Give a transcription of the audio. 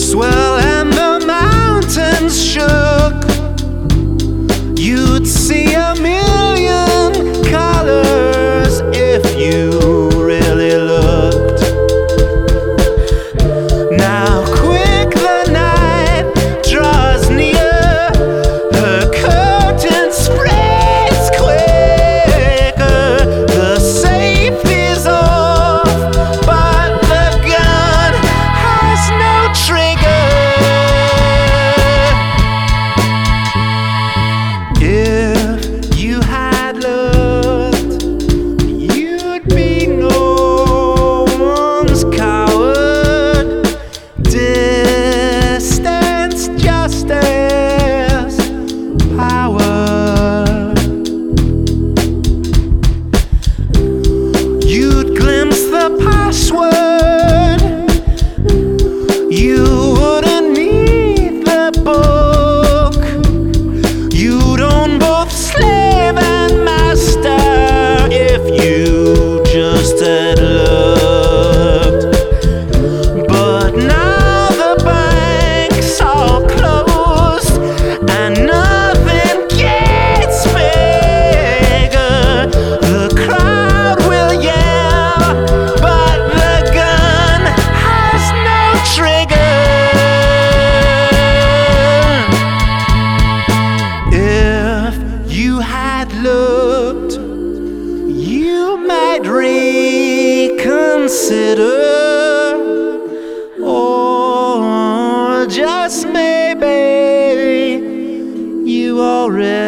swell and the mountains shook, you'd see a million colors if you really looked. Now quick the night draws near, her curtain spreads quicker, the safe is off, but the gun has no trigger. If you had looked, you'd be no one's coward. Distance, justice, power. You'd glimpse the password, you wouldn't need the book. You'd own both slave and master if you just had looked. But now the banks are closed and nothing gets bigger. The crowd will yell, but the gun has no trigger. If you had looked, you might reconsider, or just maybe you already